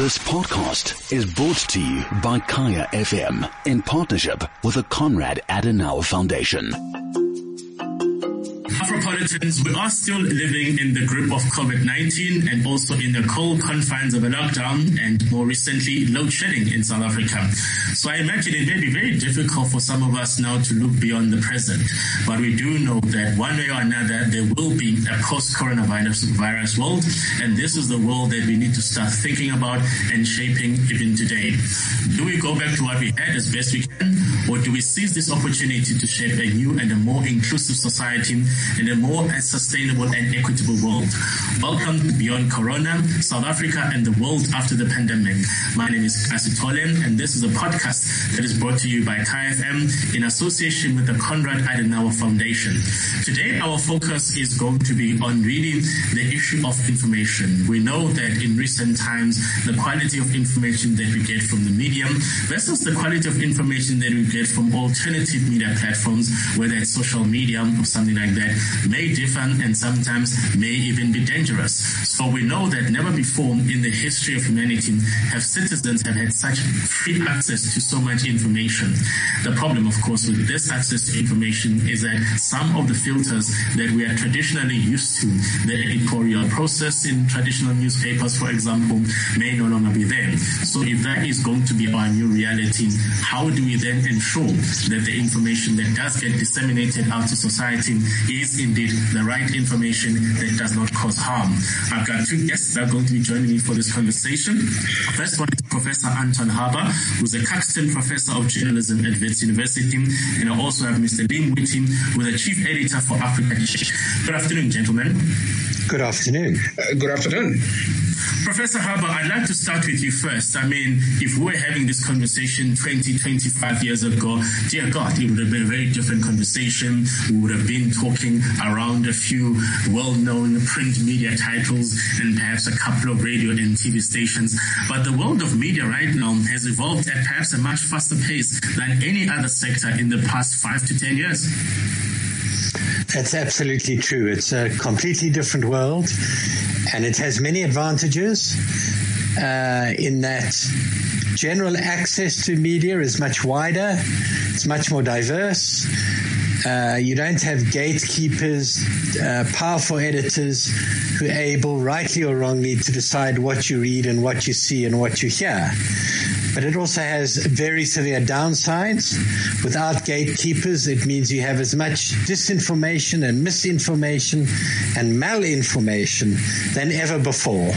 This podcast is brought to you by Kaya FM in partnership with the Konrad Adenauer Foundation. Afropolitans, we are still living in the grip of COVID-19 and also in the cold confines of a lockdown and more recently load shedding in South Africa. So I imagine it may be very difficult for some of us now to look beyond the present, but we do know that one way or another there will be a post-coronavirus world, and this is the world that we need to start thinking about and shaping even today. Do we go back to what we had as best we can, or do we seize this opportunity to shape a new and a more inclusive society in a more sustainable and equitable world? Welcome to Beyond Corona, South Africa and the world after the pandemic. My name is Asitole, and this is a podcast that is brought to you by KFM in association with the Konrad Adenauer Foundation. Today, our focus is going to be on really the issue of information. We know that in recent times, the quality of information that we get from the media versus the quality of information that we get from alternative media platforms, whether it's social media or something like that, may differ and sometimes may even be dangerous. So we know that never before in the history of humanity have citizens have had such free access to so much information. The problem, of course, with this access to information is that some of the filters that we are traditionally used to, the editorial process in traditional newspapers, for example, may no longer be there. So if that is going to be our new reality, how do we then ensure that the information that does get disseminated out to society is indeed the right information that does not cause harm? I've got two guests that are going to be joining me for this conversation. First one is Professor Anton Harber, who's a Caxton Professor of Journalism at Wits University, and I also have Mr. Lim Whitty, who's the Chief Editor for Africa. Good afternoon, gentlemen. Good afternoon. Good afternoon. Professor Harber, I'd like to start with you first. I mean, if we were having this conversation 20, 25 years ago, dear God, it would have been a very different conversation. We would have been talking around a few well-known print media titles and perhaps a couple of radio and TV stations. But the world of media right now has evolved at perhaps a much faster pace than any other sector in the past 5 to 10 years. That's absolutely true. It's a completely different world, and it has many advantages in that general access to media is much wider, it's much more diverse. You don't have gatekeepers, powerful editors who are able, rightly or wrongly, to decide what you read and what you see and what you hear. But it also has very severe downsides. Without gatekeepers, it means you have as much disinformation and misinformation and malinformation than ever before.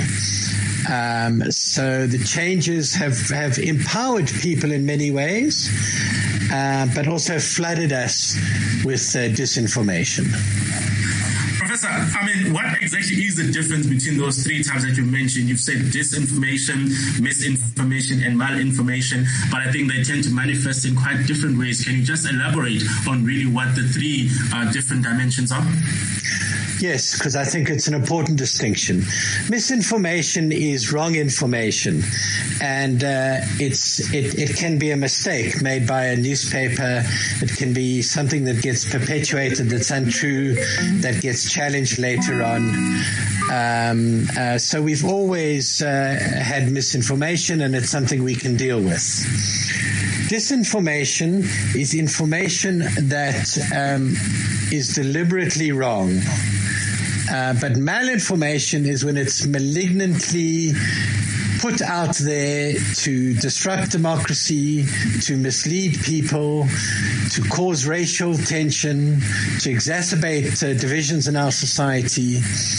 So the changes have empowered people in many ways, but also flooded us with disinformation. Professor, I mean, what exactly is the difference between those three types that you mentioned? You've said disinformation, misinformation, and malinformation, but I think they tend to manifest in quite different ways. Can you just elaborate on really what the three different dimensions are? Yes, because I think it's an important distinction. Misinformation is wrong information, and it can be a mistake made by a newspaper. It can be something that gets perpetuated that's untrue, that gets challenged later on. So we've always had misinformation, and it's something we can deal with. Disinformation is information that is deliberately wrong. But malinformation is when it's malignantly put out there to disrupt democracy, to mislead people, to cause racial tension, to exacerbate divisions in our society.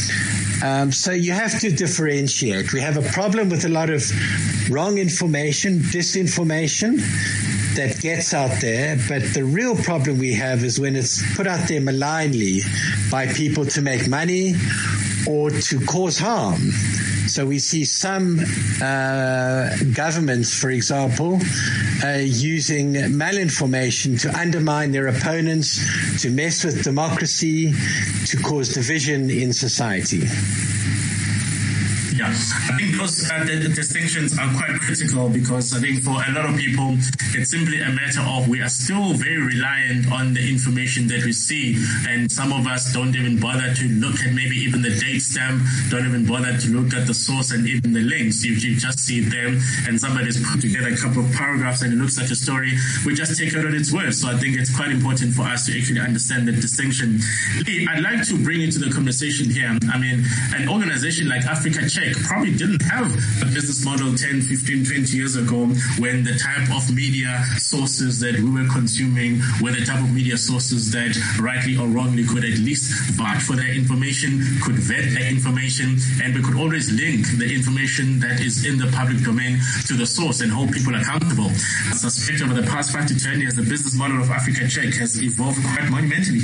So you have to differentiate. We have a problem with a lot of wrong information, disinformation that gets out there, but the real problem we have is when it's put out there malignly by people to make money or to cause harm. So we see some governments, for example, using malinformation to undermine their opponents, to mess with democracy, to cause division in society. Yeah, I think those the distinctions are quite critical, because I think for a lot of people, it's simply a matter of we are still very reliant on the information that we see, and some of us don't even bother to look at maybe even the date stamp, don't even bother to look at the source and even the links. You just see them and somebody's put together a couple of paragraphs and it looks like a story. We just take it on its word. So I think it's quite important for us to actually understand the distinction. Lee, I'd like to bring you to the conversation here. I mean, an organization like Africa Check probably didn't have a business model 10, 15, 20 years ago, when the type of media sources that we were consuming were the type of media sources that rightly or wrongly could at least vouch for their information, could vet their information, and we could always link the information that is in the public domain to the source and hold people accountable. I suspect over the past 5 to 10 years, the business model of Africa Check has evolved quite monumentally.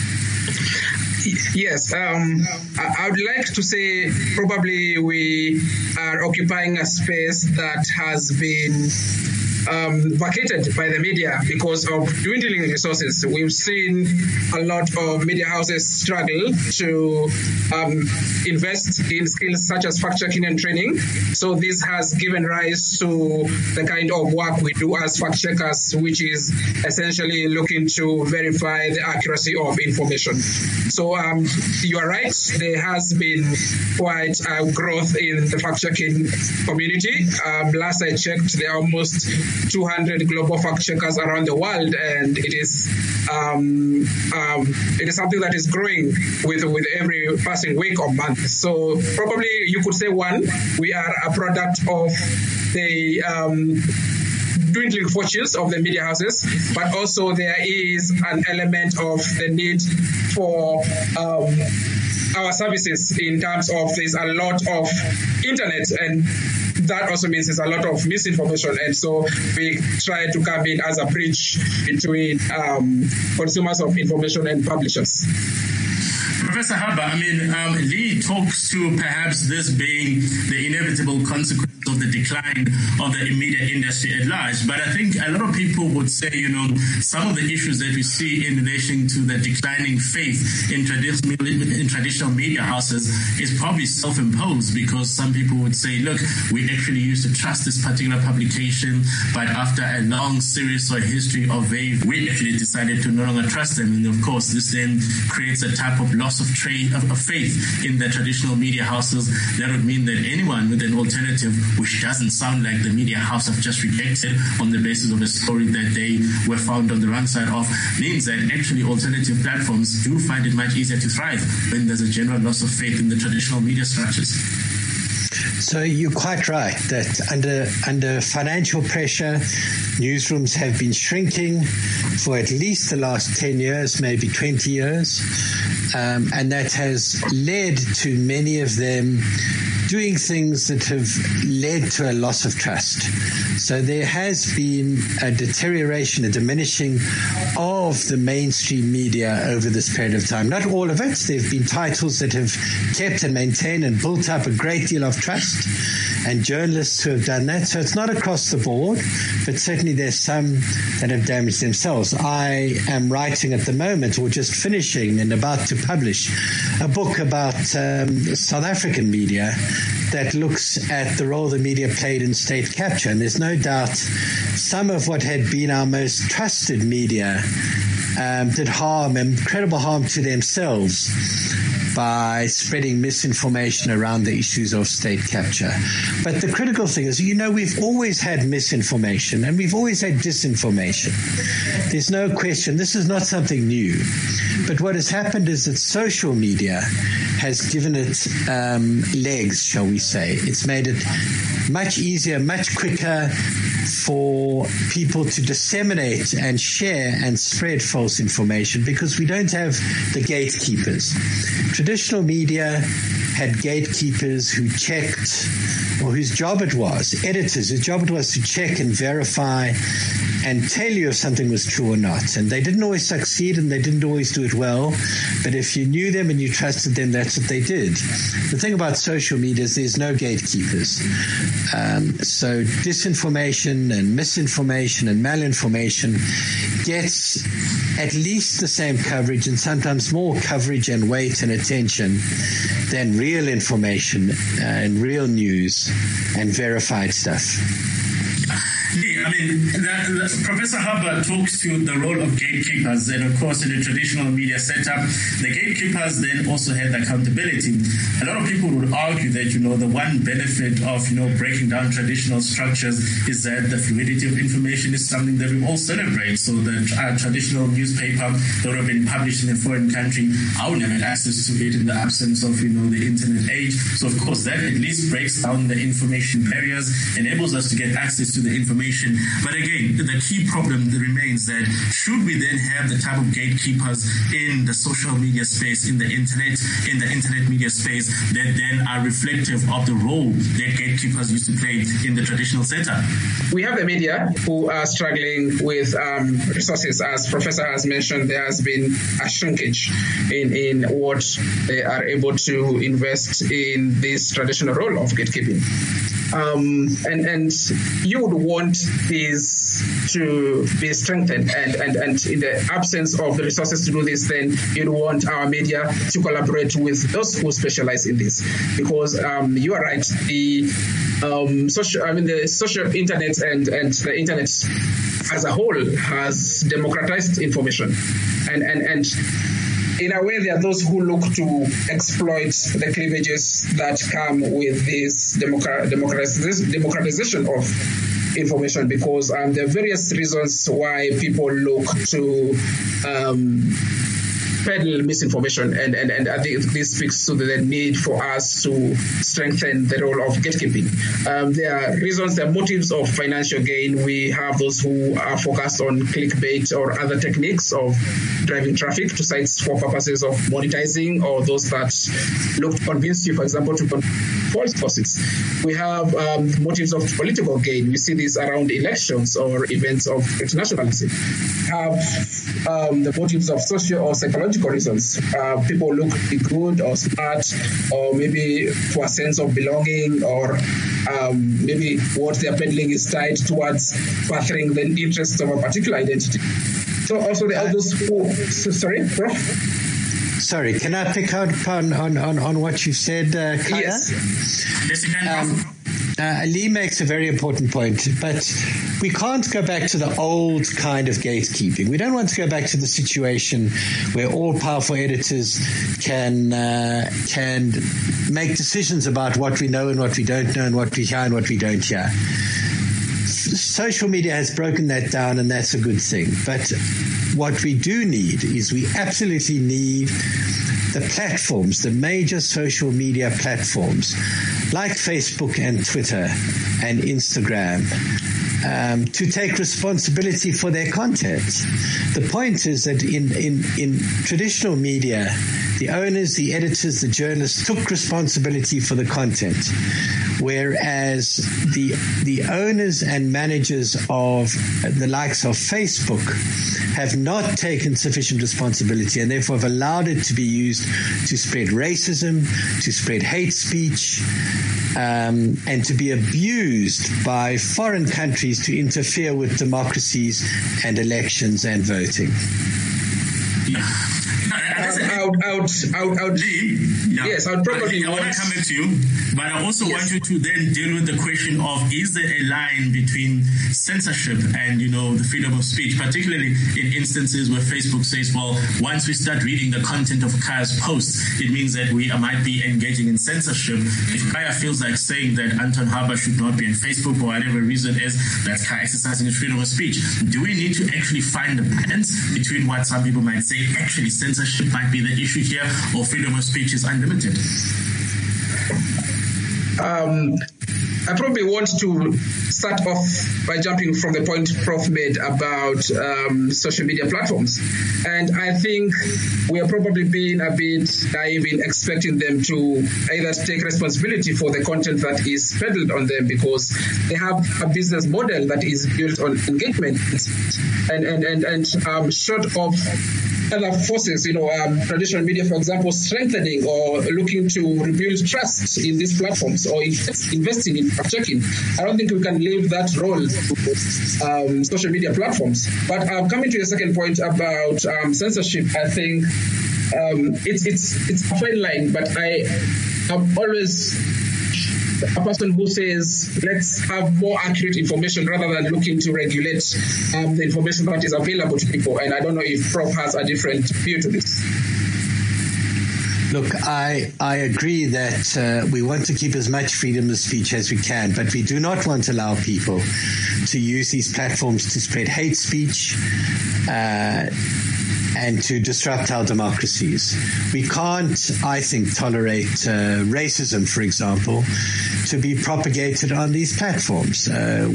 Yes, I would like to say probably we are occupying a space that has been vacated by the media because of dwindling resources. We've seen a lot of media houses struggle to invest in skills such as fact-checking and training. So this has given rise to the kind of work we do as fact-checkers, which is essentially looking to verify the accuracy of information. So you are right, there has been quite a growth in the fact-checking community. Last I checked, there are almost 200 global fact-checkers around the world, and it is something that is growing with every passing week or month. So probably you could say, one, we are a product of the dwindling fortunes of the media houses, but also there is an element of the need for our services in terms of there's a lot of internet, and that also means there's a lot of misinformation, and so we try to come in as a bridge between consumers of information and publishers. Professor Harper, I mean, Lee talks to perhaps this being the inevitable consequence of the decline of the media industry at large. But I think a lot of people would say, you know, some of the issues that we see in relation to the declining faith in traditional media houses is probably self-imposed, because some people would say, look, we actually used to trust this particular publication, but after a long series or history of faith, we actually decided to no longer trust them. And of course, this then creates a type of loss of faith in the traditional media houses. That would mean that anyone with an alternative, which doesn't sound like the media house have just rejected on the basis of a story that they were found on the wrong side of, means that actually alternative platforms do find it much easier to thrive when there's a general loss of faith in the traditional media structures. So you're quite right that under financial pressure, newsrooms have been shrinking for at least the last 10 years, maybe 20 years. And that has led to many of them doing things that have led to a loss of trust. So there has been a deterioration, a diminishing of the mainstream media over this period of time. Not all of it. There have been titles that have kept and maintained and built up a great deal of trust, and journalists who have done that. So it's not across the board, but certainly there's some that have damaged themselves. I am writing at the moment, or just finishing and about to publish, a book about South African media that looks at the role the media played in state capture. And there's no doubt some of what had been our most trusted media did incredible harm to themselves by spreading misinformation around the issues of state capture. But the critical thing is, you know, we've always had misinformation and we've always had disinformation. There's no question. This is not something new. But what has happened is that social media has given it legs, shall we say. It's made it much easier, much quicker for people to disseminate and share and spread false information, because we don't have the gatekeepers. Traditional media had gatekeepers who checked, or whose job it was, editors, whose job it was to check and verify and tell you if something was true or not. And they didn't always succeed and they didn't always do it well. But if you knew them and you trusted them, that's what they did. The thing about social media is there's no gatekeepers. So disinformation and misinformation and malinformation gets at least the same coverage and sometimes more coverage and weight and attention than real information and real news and verified stuff. I mean, Professor Harper talks to the role of gatekeepers, and of course, in the traditional media setup, the gatekeepers then also had accountability. A lot of people would argue that, the one benefit of, breaking down traditional structures is that the fluidity of information is something that we all celebrate. So the traditional newspaper that would have been published in a foreign country, I would never have access to it in the absence of, the internet age. So of course, that at least breaks down the information barriers, enables us to get access to the information. But again, the key problem remains that should we then have the type of gatekeepers in the social media space, in the internet media space, that then are reflective of the role that gatekeepers used to play in the traditional setup? We have the media who are struggling with resources. As Professor has mentioned, there has been a shrinkage in what they are able to invest in this traditional role of gatekeeping. And you would want these to be strengthened, and in the absence of the resources to do this, then you'd want our media to collaborate with those who specialize in this, because you are right, the social internet and the internet as a whole has democratized information, and in a way, there are those who look to exploit the cleavages that come with this democratization of information, because there are various reasons why people look to peddle misinformation, and I think this speaks to the need for us to strengthen the role of gatekeeping. There are reasons, there are motives of financial gain. We have those who are focused on clickbait or other techniques of driving traffic to sites for purposes of monetizing, or those that look to convince you, for example, to false posits. We have motives of political gain. We see this around elections or events of internationalism. We have the motives of social or psychological reasons. People look to be good or smart, or maybe for a sense of belonging, or maybe what they're peddling is tied towards furthering the interests of a particular identity. So also there are those who... Sorry, Prof? Sorry, can I pick up on what you said, Kaya? Yes, you can. Lee makes a very important point, but we can't go back to the old kind of gatekeeping. We don't want to go back to the situation where all powerful editors can make decisions about what we know and what we don't know, and what we hear and what we don't hear. Social media has broken that down, and that's a good thing. But what we do need is we absolutely need the platforms, the major social media platforms like Facebook and Twitter and Instagram, to take responsibility for their content. The point is that in traditional media, the owners, the editors, the journalists took responsibility for the content, whereas the owners and managers of the likes of Facebook have not taken sufficient responsibility, and therefore have allowed it to be used to spread racism, to spread hate speech, and to be abused by foreign countries to interfere with democracies and elections and voting. Yes, I would probably I want to come back to you, but I also want you to then deal with the question of, is there a line between censorship and, the freedom of speech, particularly in instances where Facebook says, well, once we start reading the content of Kaya's posts, it means that we might be engaging in censorship. If Kaya feels like saying that Anton Harper should not be on Facebook for whatever reason is, that's Kaya exercising his freedom of speech. Do we need to actually find a balance between what some people might say actually censorship might be the issue here, or freedom of speech is unlimited? I probably want to start off by jumping from the point Prof made about social media platforms. And I think we are probably being a bit naive in expecting them to either take responsibility for the content that is peddled on them, because they have a business model that is built on engagement and short of other forces, traditional media, for example, strengthening or looking to rebuild trust in these platforms or investing in fact-checking. I don't think we can leave that role to social media platforms. But coming to the second point about censorship, I think it's a fine line, but I'm always a person who says let's have more accurate information rather than looking to regulate the information that is available to people. And I don't know if Prof has a different view to this. Look, I agree that we want to keep as much freedom of speech as we can, but we do not want to allow people to use these platforms to spread hate speech and to disrupt our democracies. We can't, I think, tolerate racism, for example, to be propagated on these platforms.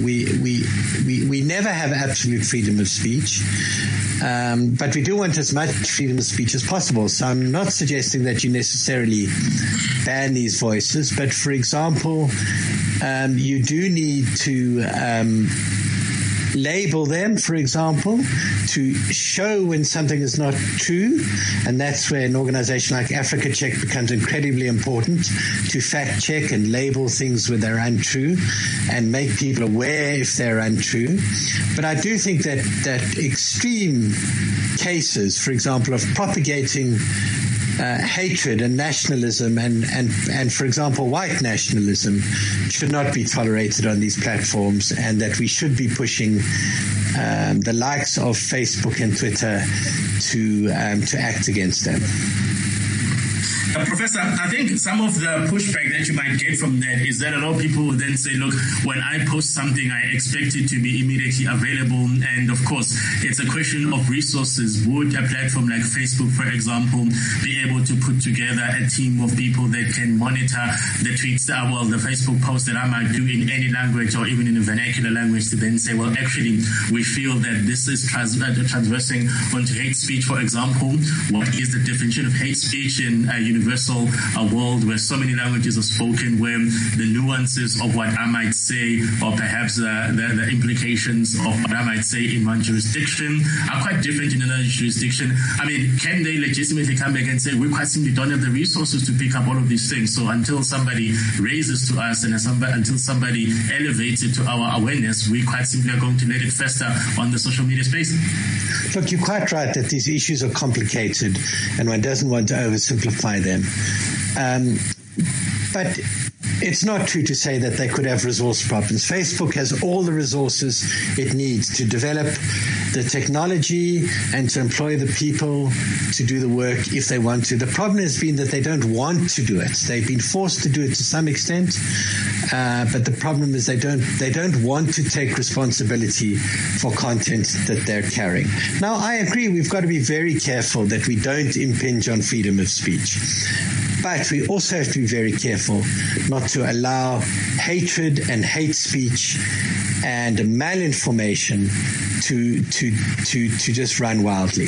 We never have absolute freedom of speech, but we do want as much freedom of speech as possible. So I'm not suggesting that you necessarily ban these voices, but for example, you do need to label them, for example, to show when something is not true, and that's where an organization like Africa Check becomes incredibly important, to fact check and label things when they're untrue and make people aware if they're untrue. But I do think that extreme cases, for example, of propagating hatred and nationalism and for example white nationalism should not be tolerated on these platforms, and that we should be pushing the likes of Facebook and Twitter to act against them. Professor, I think some of the pushback that you might get from that is that a lot of people will then say, look, when I post something, I expect it to be immediately available. And of course, it's a question of resources. Would a platform like Facebook, for example, be able to put together a team of people that can monitor the tweets, the Facebook post that I might do in any language or even in a vernacular language, to then say, well, actually, we feel that this is transversing onto hate speech, for example. What is the definition of hate speech in a universal world where so many languages are spoken, where the nuances of what I might say, or perhaps the implications of what I might say in one jurisdiction are quite different in another jurisdiction. I mean, can they legitimately come back and say, we quite simply don't have the resources to pick up all of these things? So until somebody raises to us and until somebody elevates it to our awareness, we quite simply are going to let it fester on the social media space. Look, you're quite right that these issues are complicated and one doesn't want to oversimplify them. But it's not true to say that they could have resource problems. Facebook has all the resources it needs to develop the technology and to employ the people to do the work if they want to. The problem has been that they don't want to do it. They've been forced to do it to some extent, but the problem is they don't want to take responsibility for content that they're carrying. Now, I agree we've got to be very careful that we don't impinge on freedom of speech. But we also have to be very careful not to allow hatred and hate speech and malinformation to just run wildly.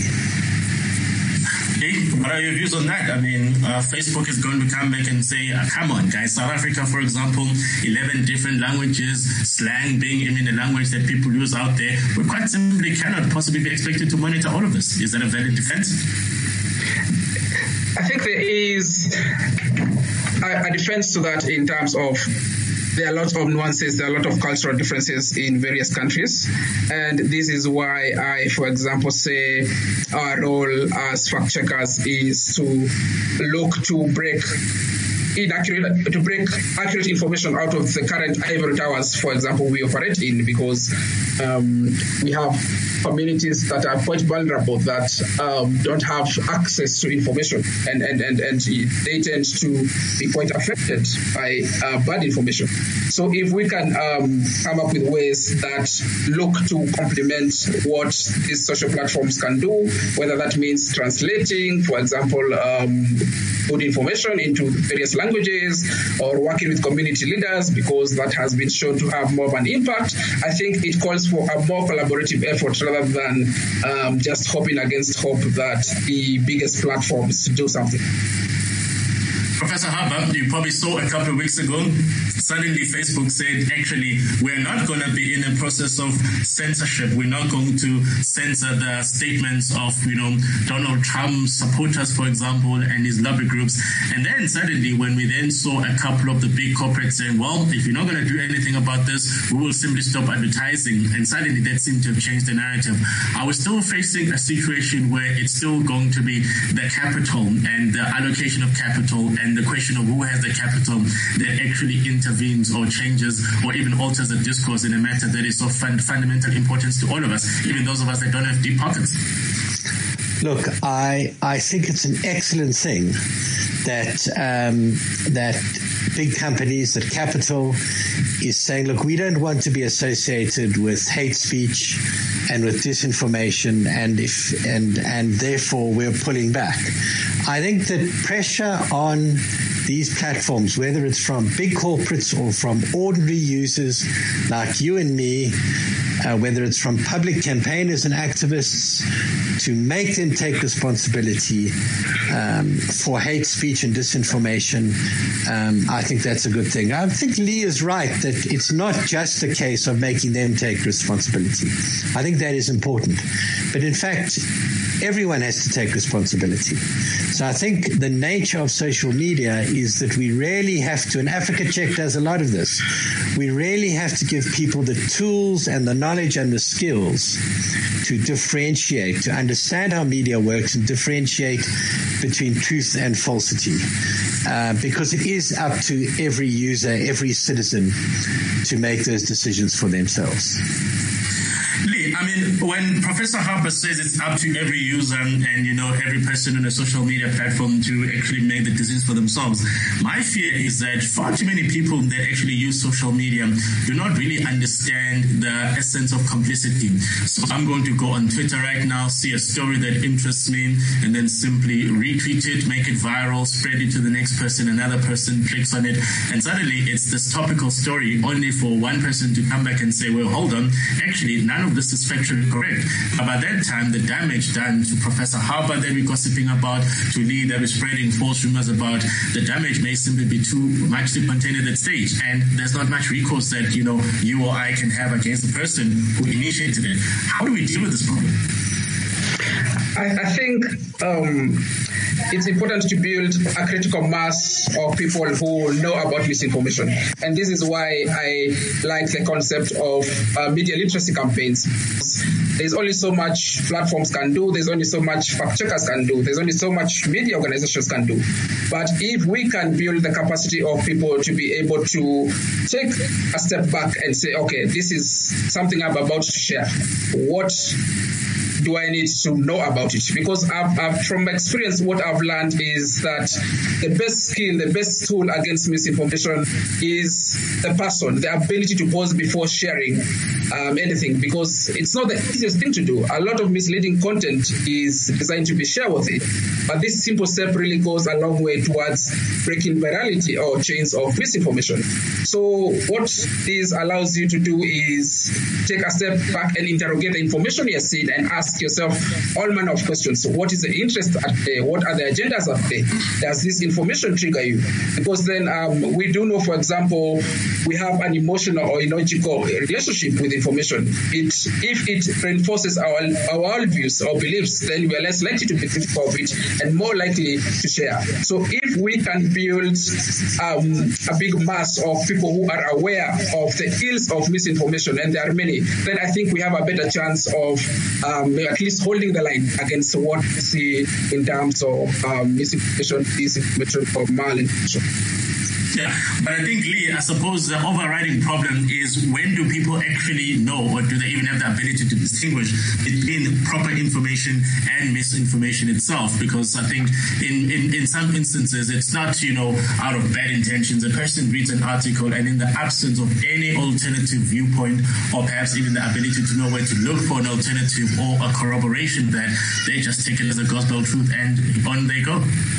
Okay, what are your views on that? I mean, Facebook is going to come back and say, come on, guys, South Africa, for example, 11 different languages, slang being even a language that people use out there. We quite simply cannot possibly be expected to monitor all of this. Is that a valid defense? I think there is a defense to that in terms of there are a lot of nuances, there are a lot of cultural differences in various countries. And this is why I, for example, say our role as fact checkers is to look to break accurate information out of the current ivory towers, for example, we operate in, because we have communities that are quite vulnerable that don't have access to information, and they tend to be quite affected by bad information. So if we can come up with ways that look to complement what these social platforms can do, whether that means translating, for example, good information into various languages, languages, or working with community leaders, because that has been shown to have more of an impact. I think it calls for a more collaborative effort rather than just hoping against hope that the biggest platforms do something. Professor Harper, you probably saw a couple of weeks ago, suddenly Facebook said, actually, we're not going to be in a process of censorship. We're not going to censor the statements of, Donald Trump supporters, for example, and his lobby groups. And then suddenly, when we then saw a couple of the big corporates saying, well, if you're not going to do anything about this, we will simply stop advertising. And suddenly that seemed to have changed the narrative. Are we still facing a situation where it's still going to be the capital and the allocation of capital and the question of who has the capital that actually intervenes or changes or even alters the discourse in a matter that is of fundamental importance to all of us, even those of us that don't have deep pockets? Look, I think it's an excellent thing that big companies, that capital is saying, look, we don't want to be associated with hate speech and with disinformation, and therefore we're pulling back. I think that pressure on these platforms, whether it's from big corporates or from ordinary users like you and me, whether it's from public campaigners and activists, to make them take responsibility for hate speech and disinformation, I think that's a good thing. I think Lee is right that it's not just a case of making them take responsibility. I think that is important. But in fact, everyone has to take responsibility. So I think the nature of social media is that we really have to, and Africa Check does a lot of this, we really have to give people the tools and the knowledge and the skills to differentiate, to understand how media works and differentiate between truth and falsity. Because it is up to every user, every citizen to make those decisions for themselves. Lee, I mean, when Professor Harper says it's up to every user and every person on a social media platform to actually make the decisions for themselves, my fear is that far too many people that actually use social media do not really understand the essence of complicity. So I'm going to go on Twitter right now, see a story that interests me, and then simply retweet it, make it viral, spread it to the next person, another person clicks on it, and suddenly it's this topical story only for one person to come back and say, well, hold on, actually none of this is factually correct. But by that time, the damage done to Professor Harper that we're gossiping about, to Lee that we're spreading false rumors about, the damage may simply be too much to contain at that stage. And there's not much recourse that, you or I can have against the person who initiated it. How do we deal with this problem? I think it's important to build a critical mass of people who know about misinformation. And this is why I like the concept of media literacy campaigns. There's only so much platforms can do. There's only so much fact checkers can do. There's only so much media organizations can do. But if we can build the capacity of people to be able to take a step back and say, okay, this is something I'm about to share. What do I need to know about it? Because from experience, what I've learned is that the best skill, the best tool against misinformation is the person, the ability to pause before sharing anything, because it's not the easiest thing to do. A lot of misleading content is designed to be share-worthy, but this simple step really goes a long way towards breaking virality or chains of misinformation. So what this allows you to do is take a step back and interrogate the information you're seeing and ask yourself all manner of questions. So what is the interest at play? What are the agendas at play? Does this information trigger you? Because then we do know, for example, we have an emotional or logical relationship with information. If it reinforces our views or beliefs, then we are less likely to be critical of it and more likely to share. So if we can build a big mass of people who are aware of the ills of misinformation, and there are many, then I think we have a better chance of at least holding the line against what we see in terms of misinformation, disinformation, or malinformation. Yeah, but I think, Lee, I suppose the overriding problem is, when do people actually know, or do they even have the ability to distinguish between proper information and misinformation itself? Because I think in some instances, it's not, out of bad intentions. A person reads an article and in the absence of any alternative viewpoint, or perhaps even the ability to know where to look for an alternative or a corroboration, that they just take it as a gospel truth and on they go.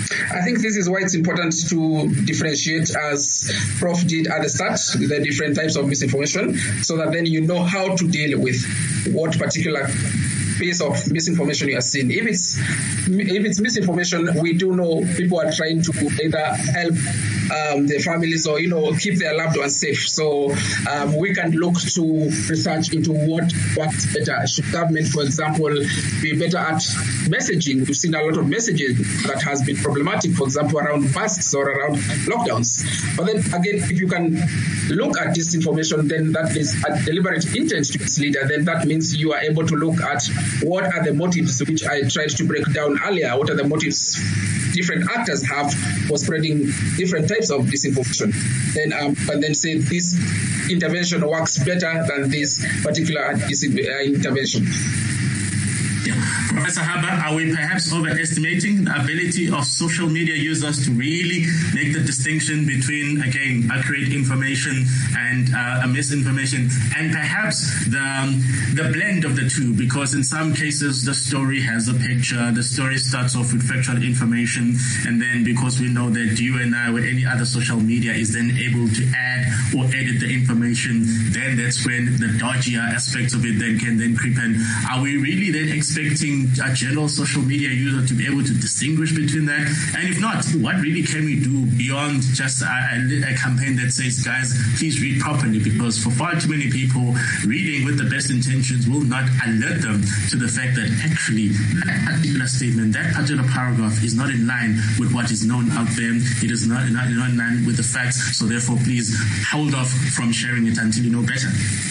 I think this is why it's important to differentiate, as Prof did at the start, the different types of misinformation, so that then you know how to deal with what particular piece of misinformation you are seeing. If it's misinformation, we do know people are trying to either help their families or keep their loved ones safe. So we can look to research into what works better. Should government, for example, be better at messaging? We've seen a lot of messages that has been problematic, for example, around masks or around lockdowns. But then again, if you can look at this information, then that is a deliberate intent to mislead, and then that means you are able to look at what are the motives, which I tried to break down earlier. What are the motives different actors have for spreading different types of disinformation? Then and then say this intervention works better than this particular intervention. Yeah. Professor Haba, are we perhaps overestimating the ability of social media users to really make the distinction between, again, accurate information and misinformation, and perhaps the blend of the two? Because in some cases, the story has a picture, the story starts off with factual information, and then because we know that you and I or any other social media is then able to add or edit the information, then that's when the dodgier aspects of it then can then creep in. Are we really then expecting a general social media user to be able to distinguish between that? And if not, what really can we do beyond just a campaign that says, guys, please read properly? Because for far too many people, reading with the best intentions will not alert them to the fact that actually that particular statement, that particular paragraph is not in line with what is known out there. It is not in line with the facts. So therefore, please hold off from sharing it until you know better.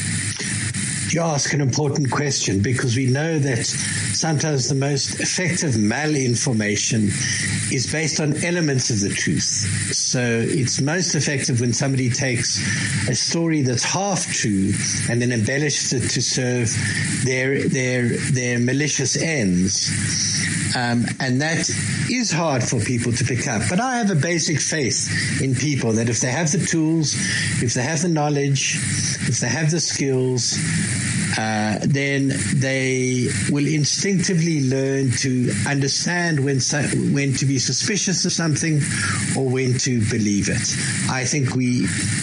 You ask an important question, because we know that sometimes the most effective malinformation is based on elements of the truth. So it's most effective when somebody takes a story that's half true and then embellishes it to serve their malicious ends. And that is hard for people to pick up. But I have a basic faith in people that if they have the tools, if they have the knowledge, if they have the skills, then they will instinctively learn to understand when to be suspicious of something or when to believe it. I think we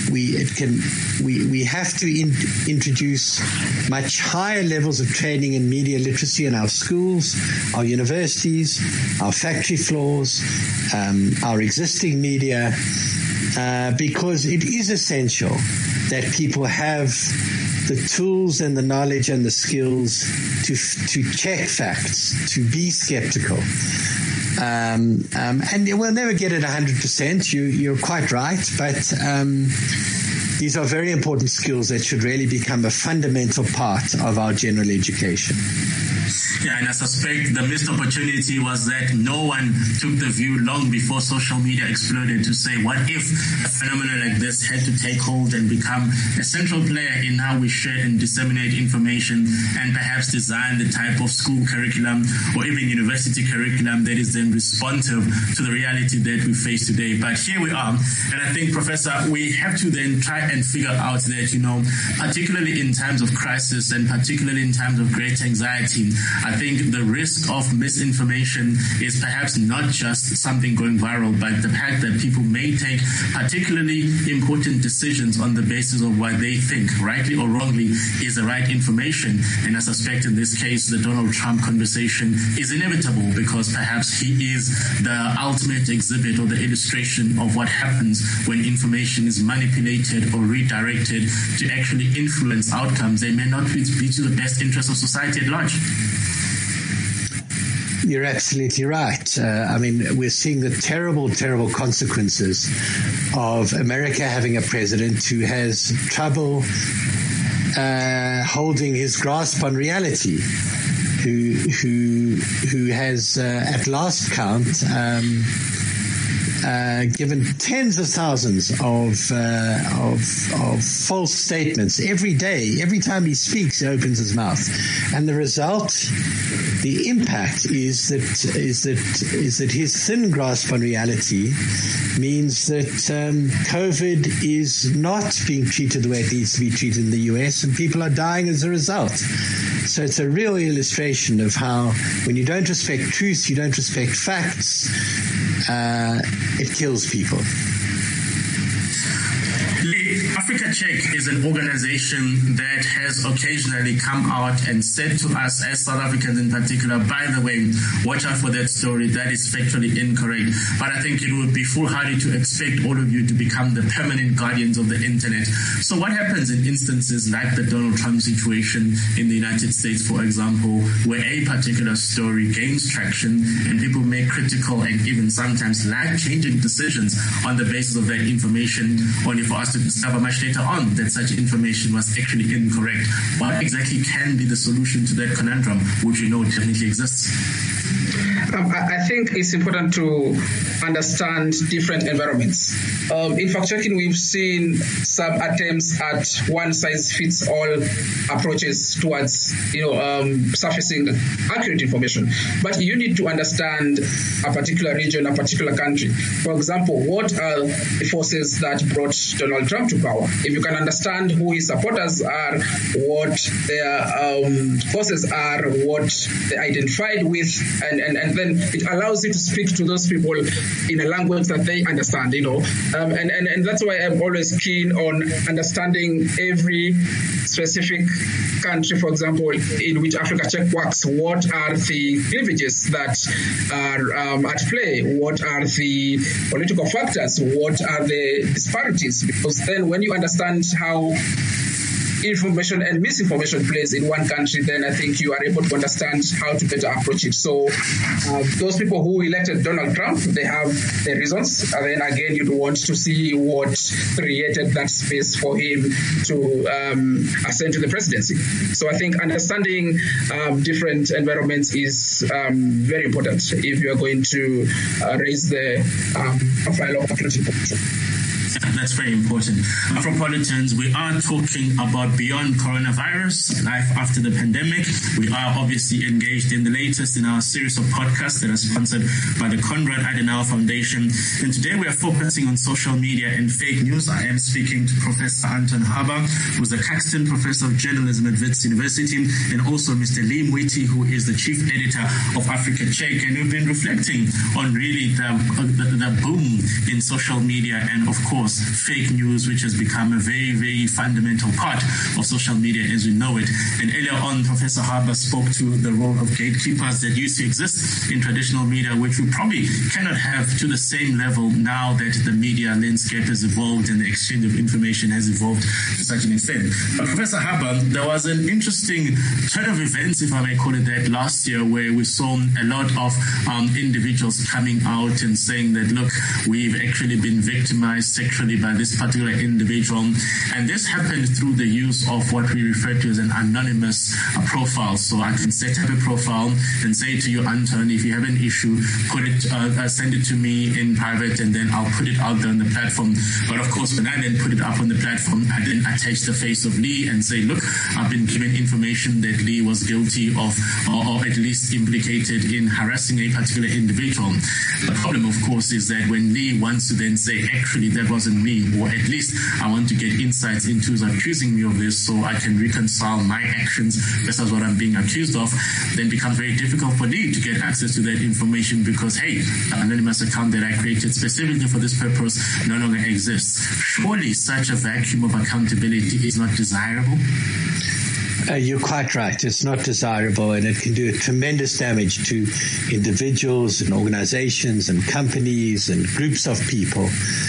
have to introduce much higher levels of training in media literacy in our schools, our universities, our factory floors, our existing media, because it is essential that people have the tools and the knowledge and the skills to check facts, to be skeptical. And we'll never get it 100%. You're quite right, but these are very important skills that should really become a fundamental part of our general education. Yeah, and I suspect the missed opportunity was that no one took the view long before social media exploded to say, what if a phenomenon like this had to take hold and become a central player in how we share and disseminate information, and perhaps design the type of school curriculum or even university curriculum that is then responsive to the reality that we face today. But here we are. And I think, Professor, we have to then try and figure out that, particularly in times of crisis and particularly in times of great anxiety, I think the risk of misinformation is perhaps not just something going viral, but the fact that people may take particularly important decisions on the basis of what they think, rightly or wrongly, is the right information. And I suspect in this case, the Donald Trump conversation is inevitable, because perhaps he is the ultimate exhibit or the illustration of what happens when information is manipulated or redirected to actually influence outcomes. They may not be to the best interest of society at large. You're absolutely right. We're seeing the terrible, terrible consequences of America having a president who has trouble holding his grasp on reality, who has, at last count, given tens of thousands of false statements every day. Every time he speaks, he opens his mouth, and the result, the impact is that his thin grasp on reality means that COVID is not being treated the way it needs to be treated in the US, and people are dying as a result. So it's a real illustration of how, when you don't respect truth, you don't respect facts, it kills people. Africa Check is an organization that has occasionally come out and said to us as South Africans in particular, by the way, watch out for that story, that is factually incorrect. But I think it would be foolhardy to expect all of you to become the permanent guardians of the internet. So what happens in instances like the Donald Trump situation in the United States, for example, where a particular story gains traction and people make critical and even sometimes life-changing decisions on the basis of that information, only for us to discover much later on that such information was actually incorrect. What exactly can be the solution to that conundrum, which you know definitely exists? I think it's important to understand different environments. In fact-checking, we've seen some attempts at one-size-fits-all approaches towards, surfacing accurate information. But you need to understand a particular region, a particular country. For example, what are the forces that brought Donald Trump to power? If you can understand who his supporters are, what their forces are, what they identified with, and then it allows you to speak to those people in a language that they understand, and that's why I'm always keen on understanding every specific country, for example, in which Africa Check works. What are the cleavages that are at play? What are the political factors? What are the disparities? Because then when you understand how information and misinformation plays in one country, then I think you are able to understand how to better approach it. So those people who elected Donald Trump, they have their reasons. And then again, you'd want to see what created that space for him to ascend to the presidency. So I think understanding different environments is very important if you are going to raise the profile of patriotic population. That's very important. Afropolitans, we are talking about beyond coronavirus, life after the pandemic. We are obviously engaged in the latest in our series of podcasts that are sponsored by the Konrad Adenauer Foundation. And today we are focusing on social media and fake news. I am speaking to Professor Anton Harber, who's a Caxton Professor of Journalism at Wits University, and also Mr. Lee Mwiti, who is the Chief Editor of Africa Check. And we've been reflecting on really the boom in social media and, of course, fake news, which has become a very, very fundamental part of social media as we know it. And earlier on, Professor Harber spoke to the role of gatekeepers that used to exist in traditional media, which we probably cannot have to the same level now that the media landscape has evolved and the exchange of information has evolved to such an extent. But Professor Harber, there was an interesting turn of events, if I may call it that, last year where we saw a lot of individuals coming out and saying that, look, we've actually been victimized sexually by this particular individual. And this happened through the use of what we refer to as an anonymous profile. So I can set up a profile and say to you, Anton, if you have an issue, send it to me in private, and then I'll put it out there on the platform. But of course, when I then put it up on the platform, I then attach the face of Lee and say, look, I've been given information that Lee was guilty of, or at least implicated in harassing a particular individual. The problem, of course, is that when Lee wants to then say, actually, that wasn't me, or at least I want to get insights into who's accusing me of this so I can reconcile my actions versus what I'm being accused of, then it becomes very difficult for Lee to get access to that information because, hey, an anonymous account that I created specifically for this purpose no longer exists. Surely such a vacuum of accountability is not desirable? You're quite right. It's not desirable, and it can do tremendous damage to individuals and organizations and companies and groups of people.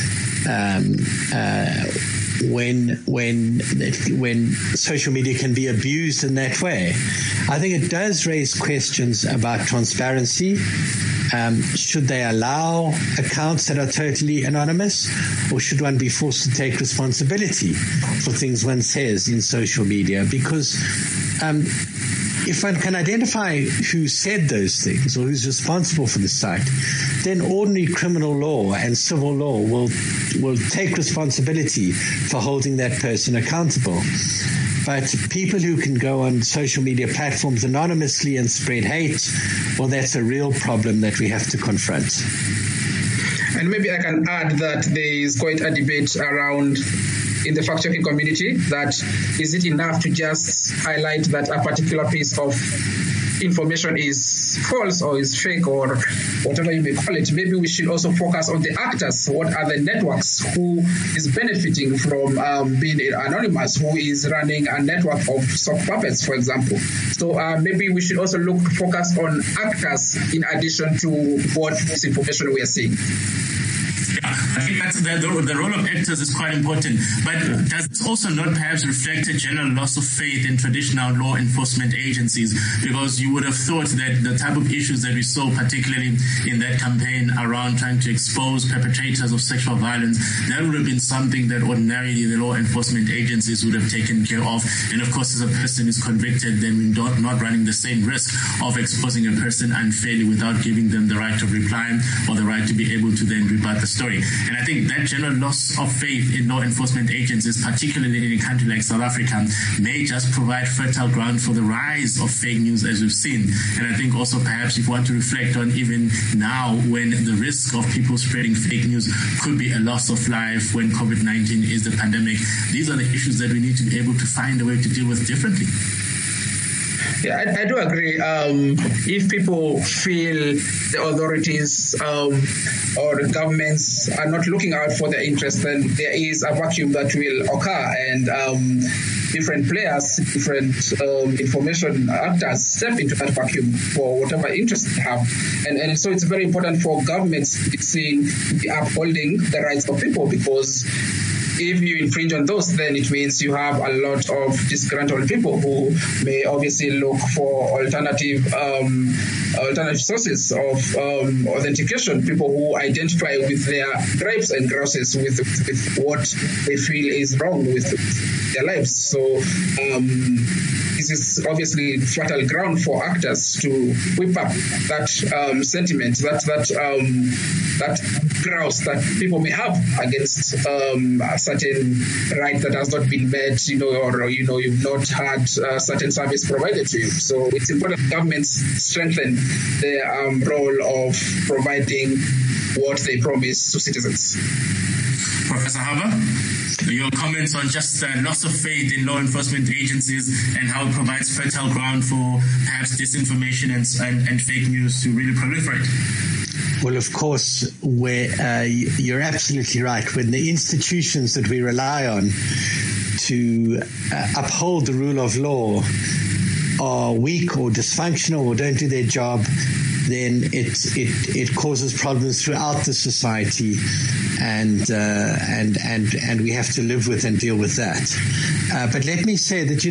When social media can be abused in that way. I think it does raise questions about transparency. Should they allow accounts that are totally anonymous, or should one be forced to take responsibility for things one says in social media? Because if one can identify who said those things or who's responsible for the site, then ordinary criminal law and civil law will take responsibility for holding that person accountable. But people who can go on social media platforms anonymously and spread hate, well, that's a real problem that we have to confront. And maybe I can add that there is quite a debate around in the fact-checking community that is it enough to just highlight that a particular piece of information is false or is fake or whatever you may call it, maybe we should also focus on the actors. What are the networks? Who is benefiting from being anonymous? Who is running a network of sock puppets, for example? So maybe we should also focus on actors in addition to what disinformation we are seeing. Yeah, I think that's the role of actors is quite important. But does it also not perhaps reflect a general loss of faith in traditional law enforcement agencies? Because you would have thought that the type of issues that we saw, particularly in that campaign around trying to expose perpetrators of sexual violence, that would have been something that ordinarily the law enforcement agencies would have taken care of. And of course, as a person is convicted, then we're not running the same risk of exposing a person unfairly without giving them the right of reply or the right to be able to then rebut the story. And I think that general loss of faith in law enforcement agencies, particularly in a country like South Africa, may just provide fertile ground for the rise of fake news as we've seen. And I think also perhaps if you want to reflect on even now when the risk of people spreading fake news could be a loss of life when COVID-19 is the pandemic, these are the issues that we need to be able to find a way to deal with differently. Yeah, I do agree. If people feel the authorities or the governments are not looking out for their interests, then there is a vacuum that will occur, and different players, different information actors step into that vacuum for whatever interest they have. And so it's very important for governments to be upholding the rights of people, because if you infringe on those, then it means you have a lot of disgruntled people who may obviously look for alternative sources of authentication, people who identify with their gripes and grouses with what they feel is wrong with their lives. So this is obviously fertile ground for actors to whip up that sentiment, that grouse that people may have against a certain right that has not been met, or you've not had certain service provided to you. So it's important governments strengthen their role of providing what they promise to citizens. Professor Hava, your comments on just loss of faith in law enforcement agencies and how it provides fertile ground for perhaps disinformation and fake news to really proliferate. Well, of course, you're absolutely right. When the institutions that we rely on to uphold the rule of law are weak or dysfunctional or don't do their job, then it causes problems throughout the society, and we have to live with and deal with that. But let me say that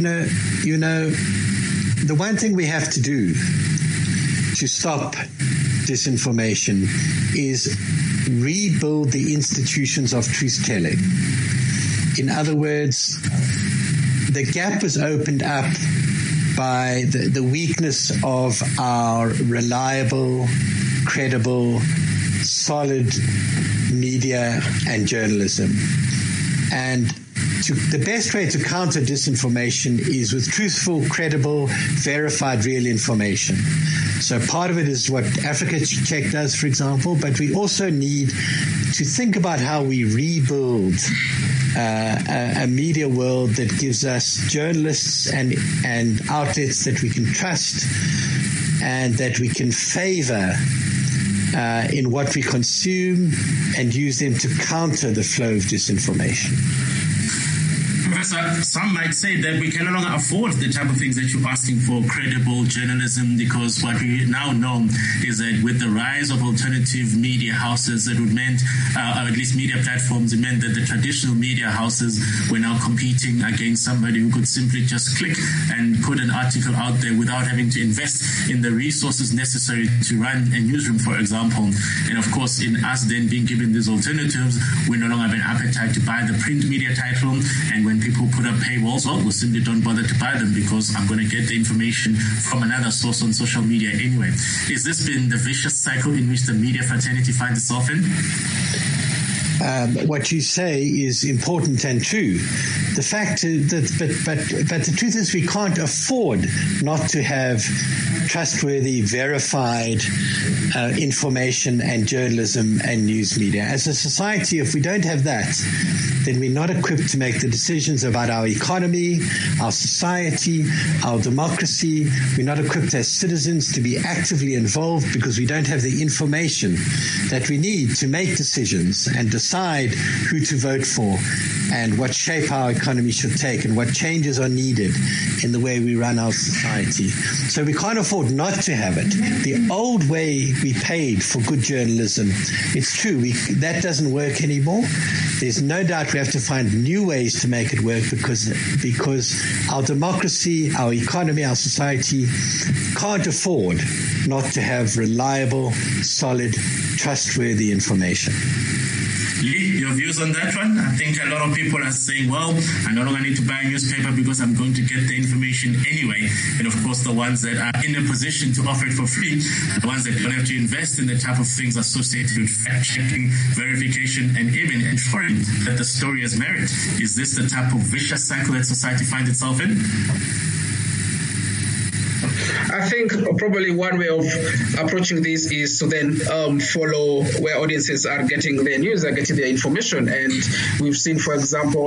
the one thing we have to do to stop disinformation is rebuild the institutions of truth-telling. In other words, the gap was opened up by the weakness of our reliable, credible, solid media and journalism. And the best way to counter disinformation is with truthful, credible, verified, real information. So part of it is what Africa Check does, for example, but we also need to think about how we rebuild a media world that gives us journalists and outlets that we can trust and that we can favor in what we consume and use them to counter the flow of disinformation. Professor, some might say that we can no longer afford the type of things that you're asking for, credible journalism, because what we now know is that with the rise of alternative media houses, it would meant, or at least media platforms, it meant that the traditional media houses were now competing against somebody who could simply just click and put an article out there without having to invest in the resources necessary to run a newsroom, for example. And of course, in us then being given these alternatives, we no longer have an appetite to buy the print media title, and when people put up paywalls, well, we simply don't bother to buy them because I'm going to get the information from another source on social media anyway. Is this been the vicious cycle in which the media fraternity finds itself in? what you say is important and true. The fact is but the truth is we can't afford not to have trustworthy, verified information and journalism and news media. As a society, if we don't have that, then we're not equipped to make the decisions about our economy, our society, our democracy. We're not equipped as citizens to be actively involved because we don't have the information that we need to make decisions and decide who to vote for and what shape our economy should take and what changes are needed in the way we run our society. So we can't afford not to have it. The old way we paid for good journalism, it's true, that doesn't work anymore. There's no doubt we have to find new ways to make it work because our democracy, our economy, our society can't afford not to have reliable, solid, trustworthy information. Lee, your views on that one? I think a lot of people are saying, well, I no longer need to buy a newspaper because I'm going to get the information anyway. And of course, the ones that are in a position to offer it for free, the ones that don't have to invest in the type of things associated with fact-checking, verification, and even ensuring that the story has merit. Is this the type of vicious cycle that society finds itself in? I think probably one way of approaching this is to then follow where audiences are getting their news, are getting their information. And we've seen, for example,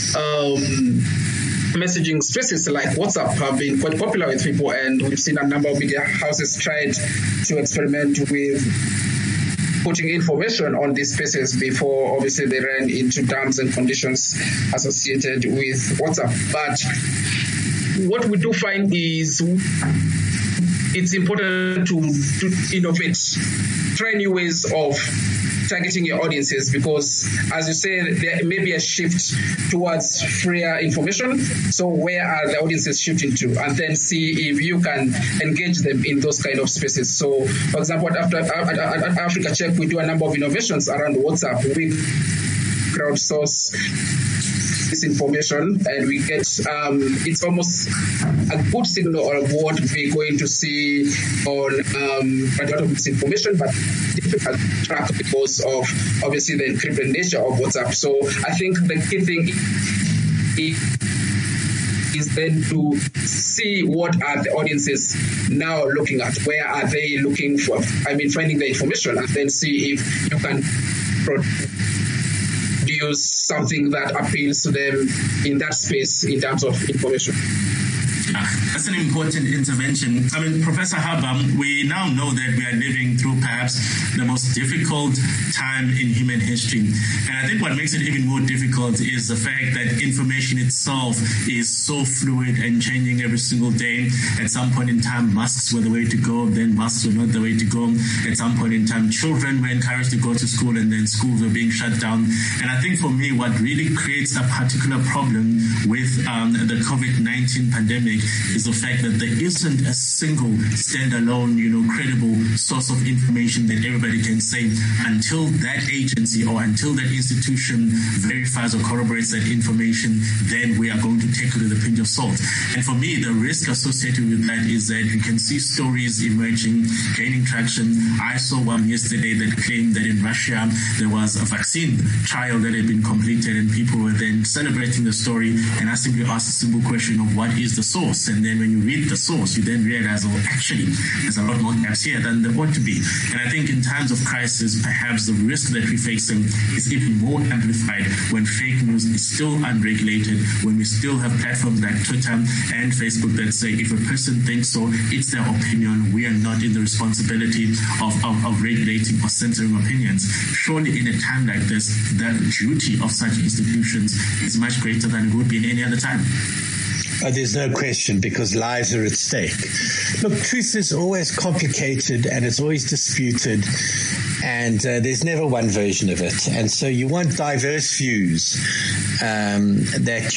messaging spaces like WhatsApp have been quite popular with people, and we've seen a number of media houses tried to experiment with putting information on these spaces before obviously they ran into terms and conditions associated with WhatsApp. But what we do find is it's important to innovate, try new ways of targeting your audiences, because as you say, there may be a shift towards freer information. So where are the audiences shifting to? And then see if you can engage them in those kind of spaces. So for example, at Africa Check, we do a number of innovations around WhatsApp. We crowdsource this information, and we get it's almost a good signal of what we're going to see on a lot of this information, but difficult to track because of obviously the encrypted nature of WhatsApp. So I think the key thing is then to see what are the audiences now looking at, where are they looking for, finding the information, and then see if you can use something that appeals to them in that space in terms of information. That's an important intervention. Professor Habam, we now know that we are living through perhaps the most difficult time in human history. And I think what makes it even more difficult is the fact that information itself is so fluid and changing every single day. At some point in time, masks were the way to go, then masks were not the way to go. At some point in time, children were encouraged to go to school, and then schools were being shut down. And I think for me, what really creates a particular problem with the COVID-19 pandemic is the fact that there isn't a single standalone, credible source of information that everybody can say until that agency or until that institution verifies or corroborates that information, then we are going to take it with a pinch of salt. And for me, the risk associated with that is that you can see stories emerging, gaining traction. I saw one yesterday that claimed that in Russia there was a vaccine trial that had been completed, and people were then celebrating the story, and I simply asked a simple question of what is the source? And then when you read the source, you then realize, actually, there's a lot more gaps here than there ought to be. And I think in times of crisis, perhaps the risk that we're facing is even more amplified when fake news is still unregulated, when we still have platforms like Twitter and Facebook that say if a person thinks so, it's their opinion. We are not in the responsibility of regulating or censoring opinions. Surely in a time like this, the duty of such institutions is much greater than it would be in any other time. There's no question, because lives are at stake. Look, truth is always complicated and it's always disputed, and there's never one version of it. And so you want diverse views that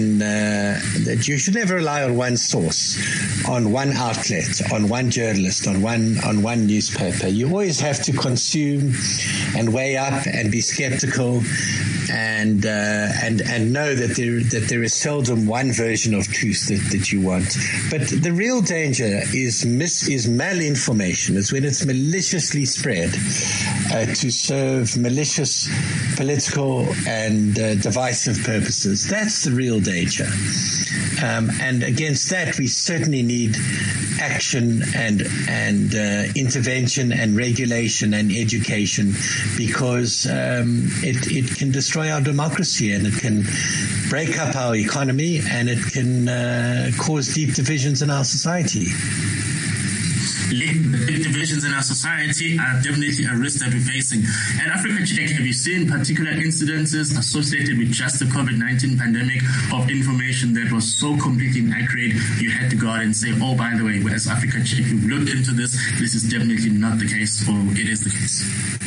you should never rely on one source, on one outlet, on one journalist, on one newspaper. You always have to consume and weigh up and be skeptical and know that there is seldom one version of truth that you want. But the real danger is malinformation. It's when it's maliciously spread to serve malicious political and divisive purposes. That's the real danger. And against that, we certainly need action and intervention and regulation and education, because it can destroy our democracy, and it can break up our economy, and it can cause deep divisions in our society. Big divisions in our society are definitely a risk that we're facing. At Africa Check, have you seen particular incidences associated with just the COVID-19 pandemic of information that was so completely inaccurate you had to go out and say, oh, by the way, as Africa Check, we've looked into this is definitely not the case, or it is the case?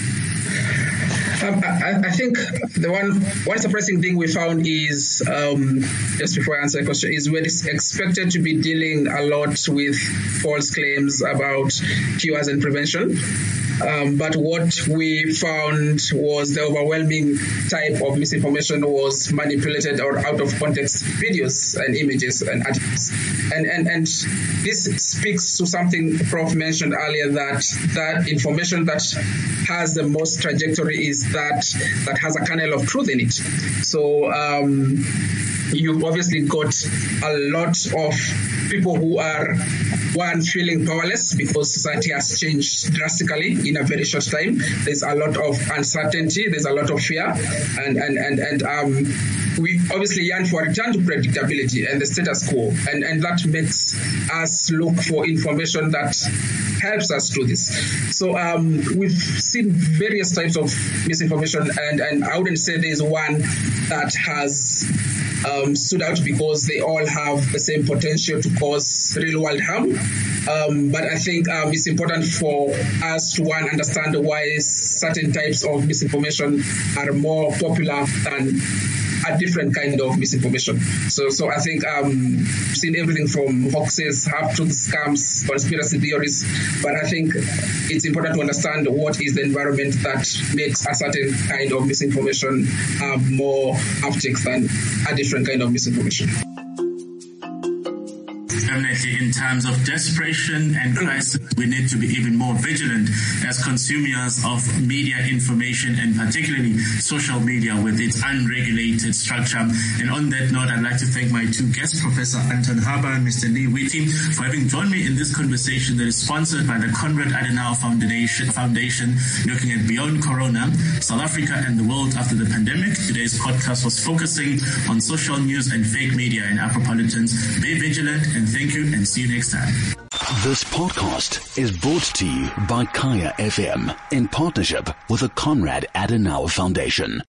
I think the one surprising thing we found is, just before I answer the question, is we're expected to be dealing a lot with false claims about cures and prevention. But what we found was the overwhelming type of misinformation was manipulated or out of context videos and images and articles. And this speaks to something Prof mentioned earlier, that information that has the most trajectory is that has a kernel of truth in it. So you've obviously got a lot of people who are, one, feeling powerless because society has changed drastically in a very short time. There's a lot of uncertainty, there's a lot of fear, and we obviously yearn for a return to predictability and the status quo, and that makes us look for information that helps us do this. So we've seen various types of misinformation, and I wouldn't say there's one that has stood out because they all have the same potential to cause real-world harm. But I think it's important for us to, one, understand why certain types of misinformation are more popular than a different kind of misinformation. So I think we've seen everything from hoaxes, half-truth, scams, conspiracy theories, but I think it's important to understand what is the environment that makes a certain kind of misinformation have more uptake than a different kind of misinformation. Definitely, in times of desperation and crisis, we need to be even more vigilant as consumers of media information, and particularly social media with its unregulated structure. And on that note, I'd like to thank my two guests, Professor Anton Harber and Mr. Lee Whitty, for having joined me in this conversation that is sponsored by the Konrad Adenauer Foundation, looking at Beyond Corona, South Africa and the world after the pandemic. Today's podcast was focusing on social news and fake media in Afropolitans. Be vigilant, and thank you, and see you next time. This podcast is brought to you by Kaya FM in partnership with the Konrad Adenauer Foundation.